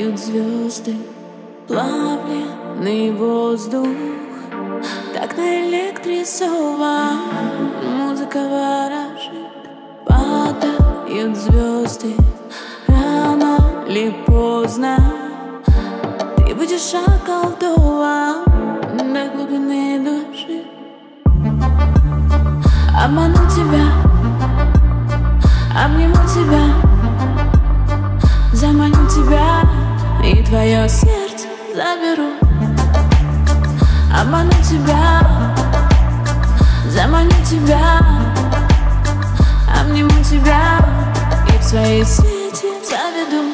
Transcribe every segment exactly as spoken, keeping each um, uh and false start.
Падают звезды, плавленый воздух, так наэлектризован, музыка ворожит. Падают звезды, рано или поздно ты будешь околдован до глубины души. Обману тебя, обниму тебя, заманю тебя и твое сердце заберу. Обману тебя, заманю тебя, обниму тебя и в свои сети заведу.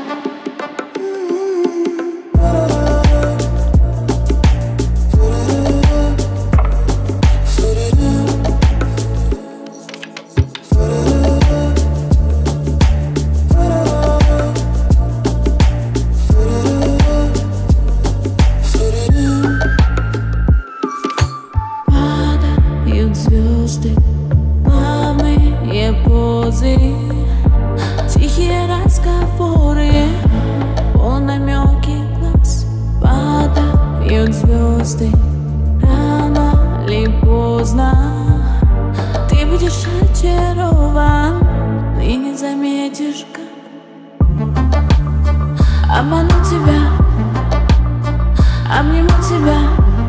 Звезды, плавные позы, тихие разговоры, полнамеки глаз. Падают звезды, рано или поздно ты будешь очарован и не заметишь, как обману тебя, обниму тебя,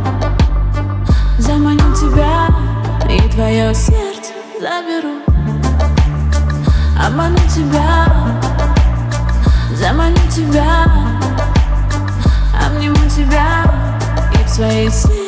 заманю тебя и твое сердце заберу. Обману тебя, заманю тебя, обниму тебя и в свои сети